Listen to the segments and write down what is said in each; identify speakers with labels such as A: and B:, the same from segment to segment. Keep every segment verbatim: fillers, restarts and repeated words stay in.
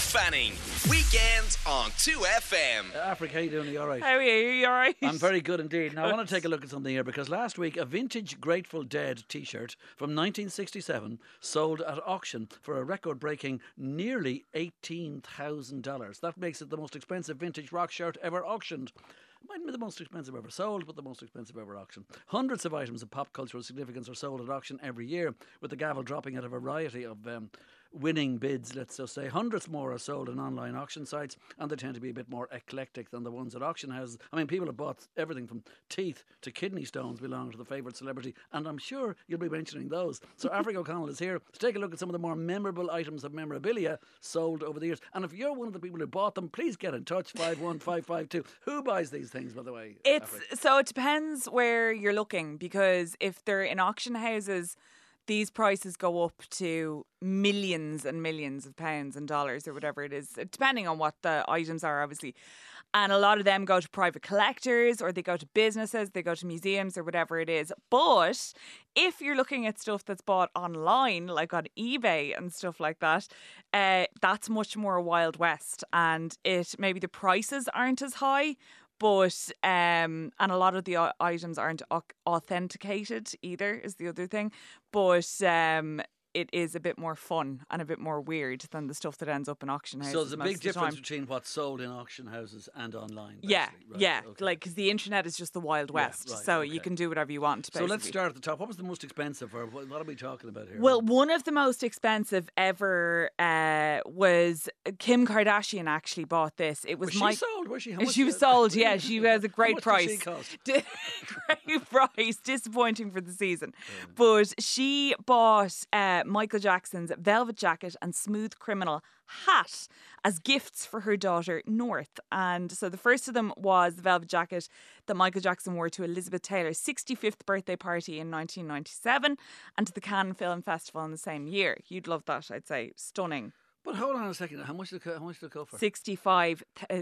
A: Fanning. Weekends on two F M.
B: Uh, Africa, how you doing? Are you all right?
C: How are you? You all right?
B: I'm very good indeed. Now, I want to take a look at something here because last week a vintage Grateful Dead t-shirt from nineteen sixty-seven sold at auction for a record-breaking nearly eighteen thousand dollars. That makes it the most expensive vintage rock shirt ever auctioned. Mightn't be the most expensive ever sold, but the most expensive ever auctioned. Hundreds of items of pop cultural significance are sold at auction every year, with the gavel dropping at a variety of um, winning bids, let's just say. Hundreds more are sold on online auction sites, and they tend to be a bit more eclectic than the ones at auction houses. I mean, people have bought everything from teeth to kidney stones belonging to the favourite celebrity, and I'm sure you'll be mentioning those. So Africa O'Connell is here to take a look at some of the more memorable items of memorabilia sold over the years. And if you're one of the people who bought them, please get in touch, five one five five two. Who buys these things, by the way?
C: It's
B: Africa?
C: so it depends where you're looking, because if they're in auction houses, these prices go up to millions and millions of pounds and dollars or whatever it is, depending on what the items are, obviously. And a lot of them go to private collectors, or they go to businesses, they go to museums or whatever it is. But if you're looking at stuff that's bought online, like on eBay and stuff like that, uh, that's much more Wild West. And it maybe the prices aren't as high, but um, and a lot of the items aren't authenticated either, is the other thing. But um, it is a bit more fun and a bit more weird than the stuff that ends up in auction houses.
B: So there's a
C: most
B: big
C: of the
B: difference
C: time.
B: between what's sold in auction houses and online.
C: Yeah,
B: basically. Right,
C: yeah.
B: okay.
C: Like, because the internet is just the Wild West,
B: Yeah, right,
C: so
B: okay.
C: you can do whatever you want.
B: So
C: Basically.
B: let's start at the top. What was the most expensive, or what, what are we talking about here?
C: Well, one of the most expensive ever uh, was Kim Kardashian actually bought this. It was,
B: was she
C: my,
B: sold? Was she? How much
C: She was
B: uh,
C: sold, yeah. She has a great
B: how much
C: price.
B: Did she cost?
C: Great price. Disappointing for the season. But she bought uh, Michael Jackson's velvet jacket and Smooth Criminal hat as gifts for her daughter North. And so the first of them was the velvet jacket that Michael Jackson wore to Elizabeth Taylor's sixty-fifth birthday party in nineteen ninety-seven and to the Cannes Film Festival in the same year. You'd love that, I'd say. Stunning.
B: But hold on a second. How much did it, how much did it go for?
C: sixty-five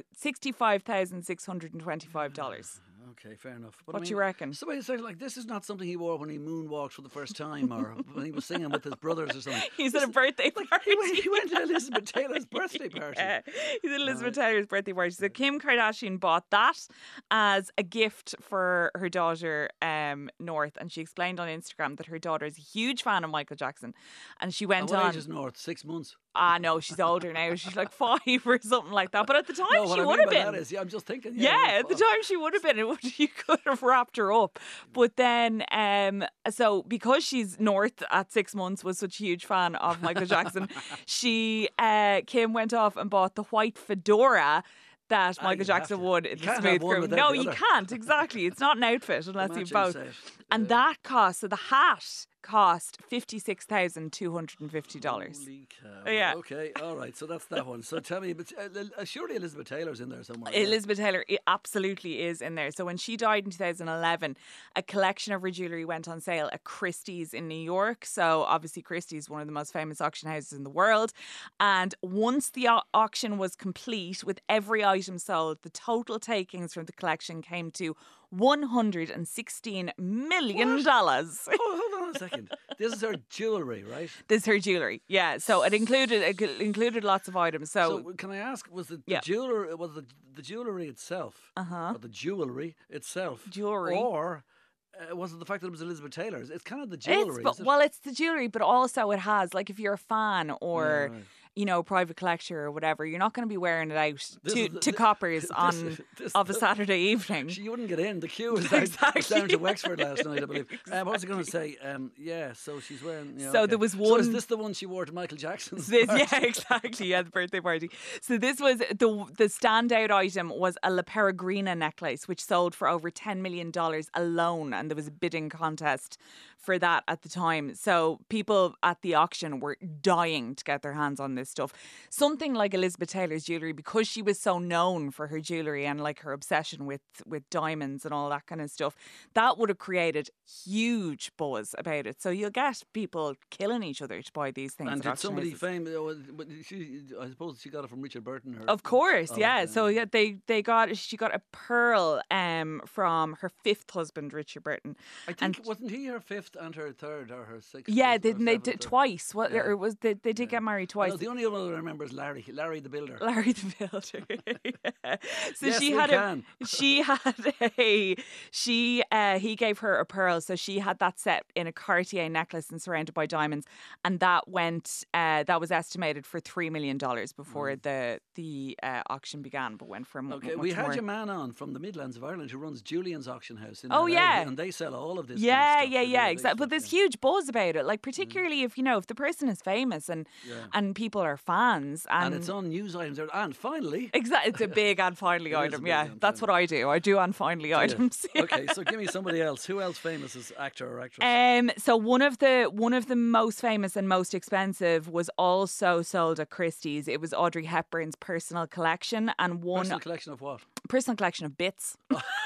C: thousand six hundred twenty-five dollars.
B: Okay, fair enough. But
C: What
B: I mean,
C: do you reckon?
B: So it's like this is not something he wore when he moonwalked for the first time, or when he was singing with his brothers or something.
C: He's at a birthday
B: Like,
C: party.
B: he, went, he went to Elizabeth Taylor's birthday party.
C: Yeah, he's at Elizabeth Taylor's birthday party. So Kim Kardashian bought that as a gift for her daughter um, North, and she explained on Instagram that her daughter is a huge fan of Michael Jackson, and she went
B: And what
C: on.
B: age is North? Six months.
C: Ah, no, she's older now. She's like five or something like that. But at the time,
B: No, what
C: she
B: I
C: would
B: mean
C: have
B: by
C: been.
B: that is, yeah, I'm just thinking.
C: Yeah,
B: Yeah,
C: at the time she would have been. It would, you could have wrapped her up. But then, um, so because she's North at six months was such a huge fan of Michael Jackson, she, uh, Kim went off and bought the white fedora that
B: Ah,
C: Michael
B: you have
C: Jackson
B: to.
C: would.
B: You
C: in
B: can't
C: Smooth
B: have one
C: Criminal.
B: without
C: No,
B: the
C: you
B: other.
C: can't. Exactly. It's not an outfit unless you
B: Matching
C: both.
B: set.
C: And
B: Yeah.
C: that cost, so the hat cost fifty-six thousand two hundred fifty dollars.
B: Holy cow.
C: Yeah.
B: Okay, all right. So that's that one. So tell me, but uh, uh, surely Elizabeth Taylor's in there somewhere. yeah?
C: Elizabeth Taylor it absolutely is in there. So when she died in two thousand eleven, a collection of her jewellery went on sale at Christie's in New York. So obviously Christie's, one of the most famous auction houses in the world. And once the au- auction was complete, with every item sold, the total takings from the collection came to one hundred sixteen million dollars.
B: Oh, hold on a second. This is her jewellery, right?
C: This is her jewellery. Yeah. So it included it included lots of items. So,
B: So can I ask, was the, the
C: Yeah.
B: jeweler was the the jewellery itself,
C: Uh-huh.
B: or the jewellery itself,
C: Jewellery.
B: or uh, was it the fact that it was Elizabeth Taylor's? It's kind of the
C: It's,
B: jewellery.
C: but,
B: is it?
C: well, it's the jewellery, but also it has, like, if you're a fan or,
B: Yeah, right.
C: you know, private collector or whatever, you're not going to be wearing it out
B: This
C: to,
B: is the-
C: to
B: thi-
C: coppers
B: this-
C: on
B: this-
C: of a
B: this-
C: Saturday evening.
B: She wouldn't get in. The queue was down, was down
C: Exactly.
B: to Wexford last night, I believe. Um, what was I going to say? Um, yeah, so she's wearing. Yeah,
C: So
B: okay.
C: there was
B: So is
C: one-
B: this the one she wore to Michael Jackson's?
C: This,
B: party?
C: yeah, exactly. Yeah, the birthday party. So this was the the standout item was a La Peregrina necklace, which sold for over ten million dollars alone, and there was a bidding contest for that at the time. So people at the auction were dying to get their hands on this stuff. Something like Elizabeth Taylor's jewellery, because she was so known for her jewellery and like her obsession with with diamonds and all that kind of stuff, that would have created huge buzz about it. So you'll get people killing each other to buy these things.
B: And
C: at
B: did
C: auction
B: somebody
C: houses.
B: famous? oh, but she, I suppose she got it from Richard Burton. Or,
C: Of course,
B: Oh,
C: yeah.
B: okay.
C: So yeah, they they got she got a pearl um from her fifth husband, Richard Burton.
B: I think wasn't he her fifth? fifth and her third or her sixth.
C: Yeah,
B: or
C: they, they
B: seventh
C: did
B: or-
C: twice. What
B: Yeah.
C: or was they? They did
B: Yeah.
C: get married
B: Well,
C: twice.
B: the only one I remember is Larry, Larry the Builder.
C: Larry the Builder. Yeah. So
B: Yes,
C: she
B: we
C: had
B: can.
C: a she had a she uh he gave her a pearl, so she had that set in a Cartier necklace and surrounded by diamonds, and that went uh that was estimated for three million dollars before the the uh, auction began, but went for mu-
B: Okay,
C: much
B: we had
C: more.
B: your man on from the Midlands of Ireland who runs Julian's Auction House in
C: Oh,
B: L A,
C: yeah.
B: and they sell all of this.
C: Yeah,
B: kind of stuff.
C: yeah,
B: They do
C: yeah,
B: big
C: exactly. But
B: stuff,
C: there's
B: yeah.
C: huge buzz about it. Like particularly if you know if the person is famous and
B: Yeah.
C: and people are fans, and,
B: And it's on news items there. And finally,
C: exactly, it's a big and finally
B: It is a
C: item.
B: big
C: Yeah,
B: and
C: that's what
B: finally.
C: I do. I do and finally items.
B: Yeah. Okay, so give me somebody else. Who else famous as actor or actress?
C: Um, so one of the one of the most famous and most expensive was also sold at Christie's. It was Audrey Hepburn's personal collection, and one
B: Personal collection of what?
C: personal collection of bits.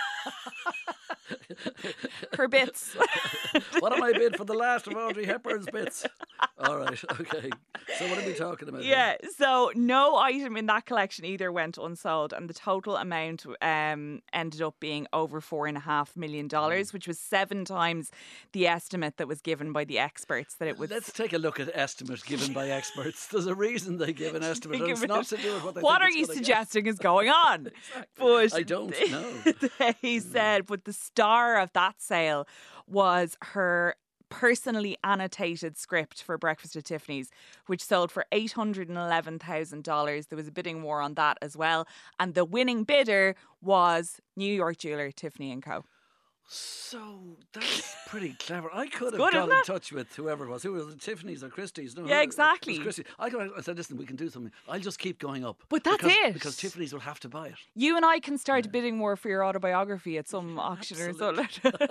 C: Her bits.
B: What am I bid for the last of Audrey Hepburn's bits? All right, okay. So what are we talking about? here?
C: Yeah, so no item in that collection either went unsold, and the total amount um, ended up being over four and a half million dollars, which was seven times the estimate that was given by the experts that it would.
B: Let's take a look at estimates given by experts. There's a reason they give an estimate. and it's
C: give
B: not
C: it-
B: to do with what they
C: What
B: think
C: are
B: it's
C: you
B: gonna get.
C: suggesting is going on? But
B: I don't know.
C: He said, but the star of that sale was her personally annotated script for Breakfast at Tiffany's, which sold for eight hundred eleven thousand dollars. There was a bidding war on that as well. And the winning bidder was New York jeweler Tiffany and Co.
B: So that's pretty clever. I could have
C: good,
B: got
C: isn't
B: in
C: it?
B: touch with whoever it was. Who was it? Tiffany's or Christie's? No,
C: Yeah,
B: who- it
C: exactly.
B: was Christie's. I, could, I said, listen, we can do something. I'll just keep going up.
C: But that's
B: because,
C: it.
B: Because Tiffany's will have to buy it.
C: You and I can start a bidding war for your autobiography at some auction or something.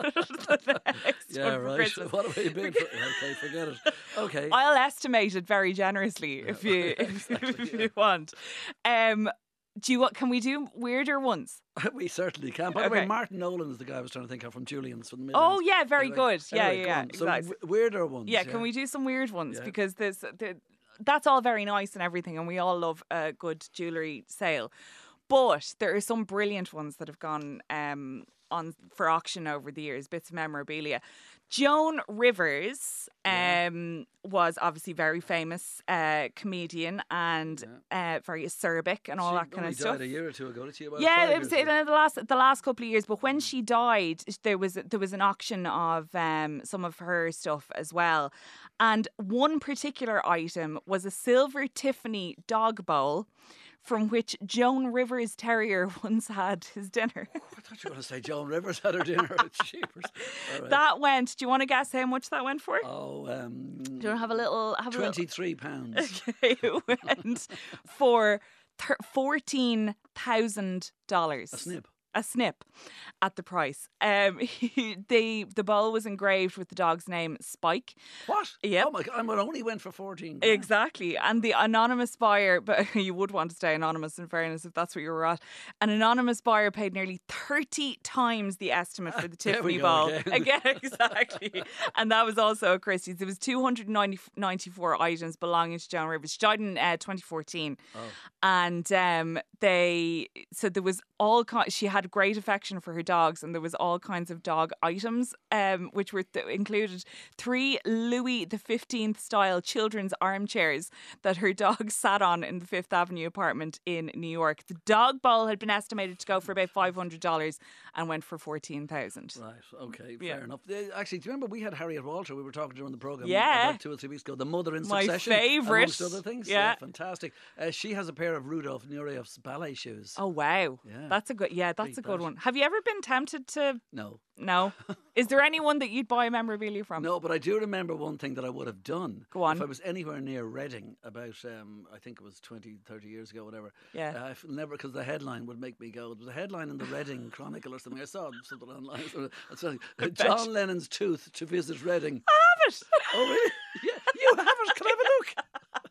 B: Yeah, right. What do we bid for? Okay, forget it. Okay.
C: I'll estimate it very generously if you if, if you want. Um, do you want? Can we do weirder ones?
B: We certainly can. By the way,
C: Okay.
B: Martin Nolan is the guy I was trying to think of from Julian's from the
C: Oh
B: Midlands.
C: yeah, very
B: Anyway-
C: good. Yeah,
B: anyway,
C: yeah,
B: go
C: yeah,
B: on. So
C: exactly.
B: w- weirder ones.
C: Yeah, can we do some weird ones?
B: Yeah.
C: Because there's the, that's all very nice and everything, and we all love a good jewellery sale. But there are some brilliant ones that have gone um, on for auction over the years, bits of memorabilia. Joan Rivers um, was obviously very famous uh, comedian and uh, very acerbic and all
B: She
C: that kind
B: only
C: of stuff.
B: died a year or two ago, did she? About
C: Yeah,
B: five
C: it was
B: years
C: in
B: ago.
C: the last the last couple of years. But when she died, there was there was an auction of um, some of her stuff as well, and one particular item was a silver Tiffany dog bowl, from which Joan Rivers Terrier once had his dinner.
B: I thought you were going to say Joan Rivers had her dinner. Cheapers. All right.
C: That went. Do you want to guess how much that went for?
B: Oh, um,
C: Do you want to have a little? Have a little.
B: twenty-three pounds.
C: It went for thir- fourteen thousand dollars.
B: A snip.
C: A snip at the price. Um, the the bowl was engraved with the dog's name, Spike.
B: What?
C: Yep.
B: Oh my God! I only went for fourteen. pounds.
C: Exactly. And the anonymous buyer, but you would want to stay anonymous in fairness if that's what you were at. An anonymous buyer paid nearly thirty times the estimate for the
B: There we
C: Tiffany
B: go
C: bowl.
B: again.
C: Again, exactly. And that was also at Christie's. There was two hundred ninety-four items belonging to Joan Rivers. She died in uh, twenty fourteen.
B: Oh.
C: And um, they, so there was all kinds, she had great affection for her dogs, and there was all kinds of dog items, um, which were th- included three Louis the fifteenth style children's armchairs that her dog sat on in the Fifth Avenue apartment in New York. The dog bowl had been estimated to go for about five hundred dollars and went for fourteen thousand dollars.
B: Right, okay,
C: Yeah.
B: fair enough. Uh, Actually, do you remember we had Harriet Walter? We were talking during the programme
C: Yeah.
B: about two or three weeks ago. The Mother in
C: My
B: Succession,
C: favourite.
B: amongst other things.
C: Yeah.
B: fantastic. Uh, she has a pair of Rudolf Nureyev's ballet shoes.
C: Oh, wow.
B: Yeah.
C: That's a good, yeah, that's
B: Pretty
C: a good
B: bad.
C: one. Have you ever been tempted to,
B: No.
C: no? Is there anyone that you'd buy memorabilia from?
B: No, but I do remember one thing that I would have done.
C: Go on.
B: If I was anywhere near Reading about, um, I think it was twenty, thirty years ago, whatever.
C: Yeah.
B: Uh, I've never, because the headline would make me go. There was a headline in the Reading Chronicle or something. I saw something online. It's like, uh, John Lennon's tooth to visit Reading.
C: I have it.
B: Oh, really? Yeah, you have it. Can I have a look?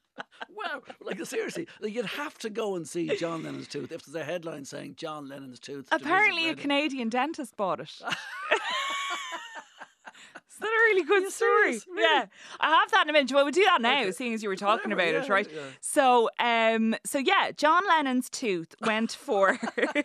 B: Wow. Like, seriously, like, you'd have to go and see John Lennon's tooth if there's a headline saying John Lennon's tooth. to visit
C: Apparently, a
B: Reading.
C: Canadian dentist bought it. Is that a really good
B: you
C: story.
B: serious? Really?
C: Yeah, I have that in a minute. Well, we'll do that now,
B: Okay.
C: seeing as you were talking
B: Whatever,
C: about it,
B: yeah,
C: right?
B: yeah.
C: So, um, so yeah, John Lennon's tooth went for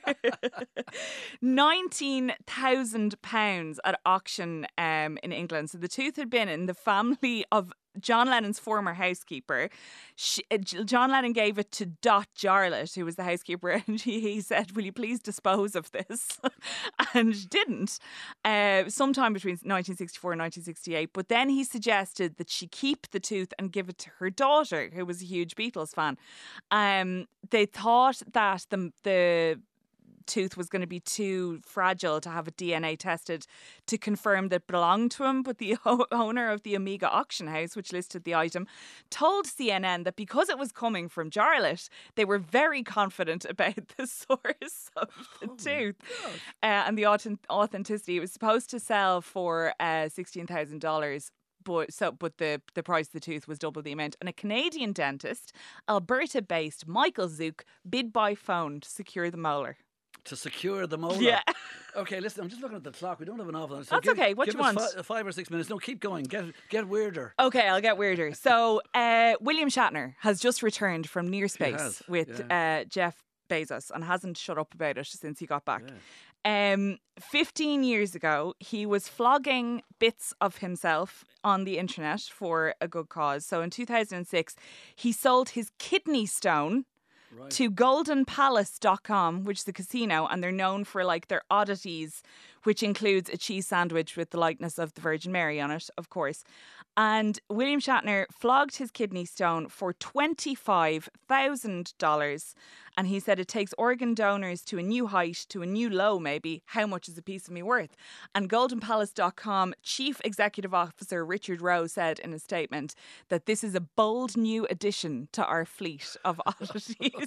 C: nineteen thousand pounds at auction um, in England. So the tooth had been in the family of John Lennon's former housekeeper. She, uh, J- John Lennon gave it to Dot Jarlett, who was the housekeeper, and he, he said, "Will you please dispose of this?" and she didn't. Uh, sometime between nineteen sixty-four and nineteen sixty-eight. But then he suggested that she keep the tooth and give it to her daughter, who was a huge Beatles fan. Um, they thought that the the tooth was going to be too fragile to have a D N A tested to confirm that it belonged to him, but the o- owner of the Omega auction house, which listed the item, told C N N that because it was coming from Jarlath, they were very confident about the source of the
B: Oh
C: tooth uh, and the authen- authenticity. It was supposed to sell for uh, sixteen thousand dollars. But so, but the, the price of the tooth was double the amount. And a Canadian dentist, Alberta-based Michael Zook, bid by phone to secure the molar.
B: To secure the molar.
C: Yeah.
B: Okay, listen, I'm just looking at the clock. We don't have enough. So
C: That's
B: give,
C: okay. What
B: give
C: do you
B: us
C: want?
B: Fi- five or six minutes. No, keep going. Get get weirder.
C: Okay, I'll get weirder. So, uh, William Shatner has just returned from Near Space
B: has,
C: with
B: yeah.
C: uh, Jeff Bezos and hasn't shut up about it since he got back. Um, fifteen years ago, he was flogging bits of himself on the internet for a good cause. So in two thousand six, he sold his kidney stone
B: Right.
C: to golden palace dot com, which is a casino, and they're known for like their oddities, which includes a cheese sandwich with the likeness of the Virgin Mary on it, of course. And William Shatner flogged his kidney stone for twenty-five thousand dollars. And he said it takes organ donors to a new height, to a new low, maybe. How much is a piece of me worth? And golden palace dot com Chief Executive Officer Richard Rowe said in a statement that this is a bold new addition to our fleet of oddities.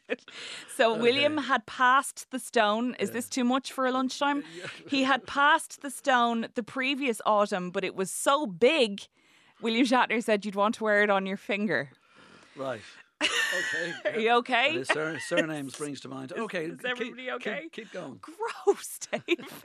C: So
B: Okay.
C: William had passed the stone. Is this too much for a lunchtime? He had passed the stone the previous autumn, but it was so big, William Shatner said you'd want to wear it on your finger.
B: Right. Okay.
C: Are you okay?
B: And his sur- surname springs to mind. Okay.
C: is everybody
B: keep,
C: okay?
B: Keep, keep going.
C: Gross, Dave.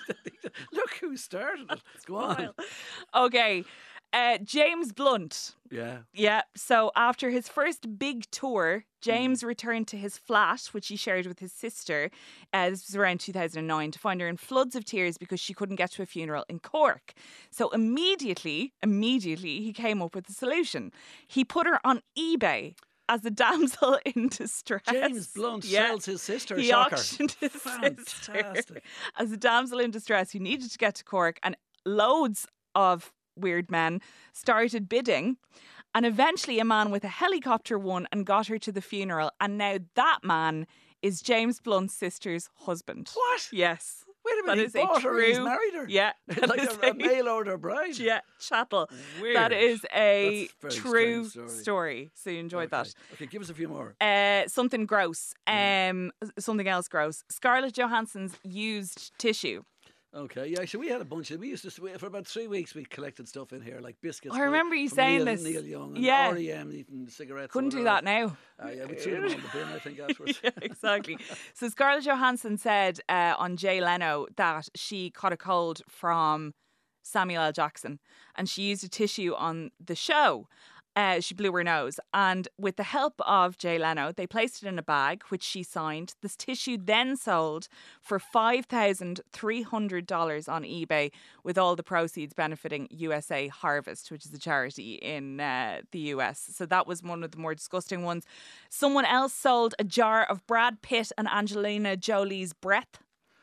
B: Look who started it. Go on.
C: Okay. Uh, James Blunt.
B: Yeah.
C: Yeah. So after his first big tour, James returned to his flat, which he shared with his sister. Uh, this was around two thousand nine, to find her in floods of tears because she couldn't get to a funeral in Cork. So immediately, immediately, he came up with a solution. He put her on eBay as a damsel in distress.
B: James Blunt
C: Yeah.
B: sells his sister.
C: He
B: Shocker.
C: auctioned his
B: Fantastic.
C: sister as a damsel in distress who needed to get to Cork, and loads of weird men started bidding, and eventually a man with a helicopter won and got her to the funeral, and now that man is James Blunt's sister's husband.
B: What?
C: Yes.
B: Wait a
C: That
B: minute.
C: is
B: He
C: a
B: bought her. He's
C: true-
B: married her.
C: Yeah. that
B: like
C: is
B: a, a mail order bride.
C: Yeah, chattel.
B: Weird.
C: That is a
B: That's a very
C: true
B: strange story.
C: story. So you enjoyed
B: Okay.
C: that.
B: Okay, give us a few more.
C: Uh, something gross. Um, something else gross. Scarlett Johansson's used tissue.
B: Okay, yeah, actually, we had a bunch of. We used to we- for about three weeks. We collected stuff in here like biscuits.
C: I
B: for-
C: remember you
B: from
C: saying
B: Neil,
C: this.
B: Neil Young and
C: Yeah.
B: R E M eating cigarettes.
C: Couldn't
B: or
C: do
B: whatever.
C: that now.
B: Uh, yeah, we threw them on the bin, I think, afterwards.
C: Yeah, exactly. So Scarlett Johansson said uh, on Jay Leno that she caught a cold from Samuel L. Jackson, and she used a tissue on the show. Uh, she blew her nose, and with the help of Jay Leno, they placed it in a bag, which she signed. This tissue then sold for five thousand three hundred dollars on eBay, with all the proceeds benefiting U S A Harvest, which is a charity in uh, the U S. So that was one of the more disgusting ones. Someone else sold a jar of Brad Pitt and Angelina Jolie's breath.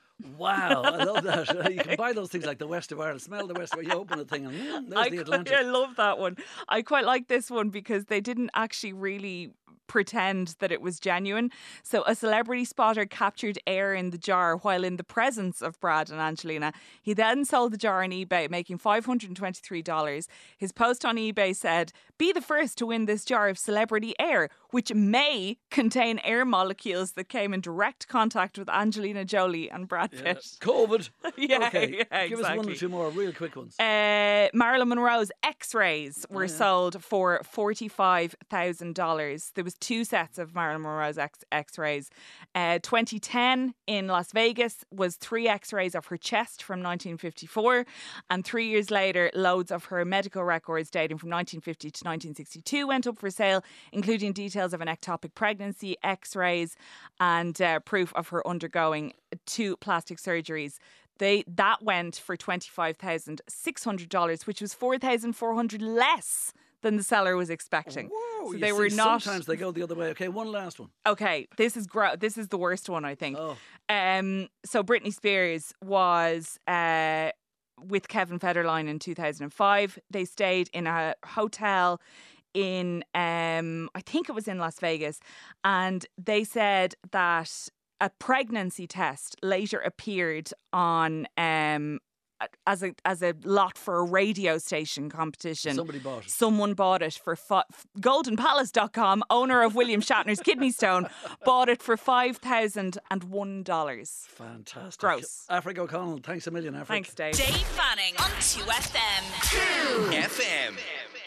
B: Wow, I love that. You can buy those things like the West of Ireland. Smell the West of Ireland. You open the thing and mm, there's
C: I,
B: the
C: quite-
B: Atlantic.
C: I love that one. I quite like this one because they didn't actually really pretend that it was genuine. So a celebrity spotter captured air in the jar while in the presence of Brad and Angelina. He then sold the jar on eBay, making five hundred twenty-three dollars. His post on eBay said, "Be the first to win this jar of celebrity air. which may contain air molecules that came in direct contact with Angelina Jolie and Brad
B: Yeah.
C: Pitt.
B: COVID.
C: Yeah,
B: okay.
C: yeah,
B: Give us one or
C: exactly.
B: two more real quick ones.
C: Uh, Marilyn Monroe's X-rays were
B: Oh, yeah.
C: sold for forty-five thousand dollars. There was two sets of Marilyn Monroe's X- X-rays. Uh, twenty ten in Las Vegas was three X-rays of her chest from nineteen fifty-four, and three years later, loads of her medical records dating from nineteen fifty to nineteen sixty-two went up for sale, including details of an ectopic pregnancy, X-rays, and uh, proof of her undergoing two plastic surgeries. They that went for twenty-five thousand six hundred dollars, which was four thousand four hundred less than the seller was expecting.
B: Whoa,
C: so
B: you
C: they
B: see,
C: were not.
B: Sometimes they go the other way. Okay, one last one.
C: Okay, this is gro- this is the worst one, I think.
B: Oh.
C: Um, so Britney Spears was uh, with Kevin Federline in two thousand five. They stayed in a hotel in, um, I think it was in Las Vegas, and they said that a pregnancy test later appeared on um, as a as a lot for a radio station competition.
B: Somebody bought it.
C: Someone bought it for fi- golden palace dot com, owner of William Shatner's kidney stone, bought it for five thousand one dollars.
B: Fantastic.
C: Gross.
B: Afric O'Connell, thanks a million, Afric.
C: Thanks, Dave.
A: Dave Fanning on two F M. two F M.